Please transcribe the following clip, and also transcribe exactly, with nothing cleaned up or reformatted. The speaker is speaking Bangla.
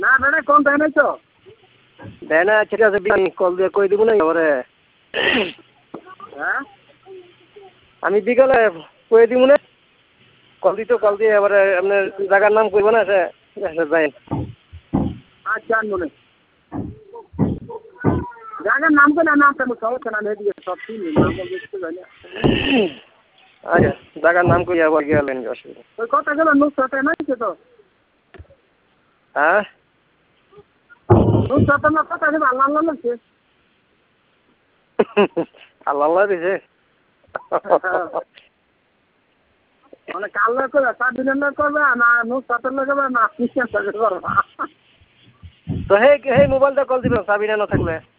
না বেটা কোন দেয় নাই তো দেয় না ঠিক আছে আমি কল দিয়ে কই দিব না এবারে হ্যাঁ আমি বিকালে কই দিব না কল দিতে কল দিয়ে এবারে আপনার জায়গার নাম কইব না সে যাই আচ্ছা মনে জায়গার নাম করে নাম তো সমস্যা না এদিকে সব চিনি নাম বলতে জানি আচ্ছা জায়গার নাম কই আবার গেলেন অসুবিধা ওই কথা গেল নুসরাতে নাই তো হ্যাঁ নুসরাতে না কথা গেল আল্লাহ আল্লাহ লাগছে আল্লাহ আল্লাহ দিছে মানে কাল্লা করে সাত দিনের লোক করবে না নুসরাতের লোক করবে না কিসের লোক করবে তো হে হে মোবাইলটা কল দিবেন সাবিনা না থাকলে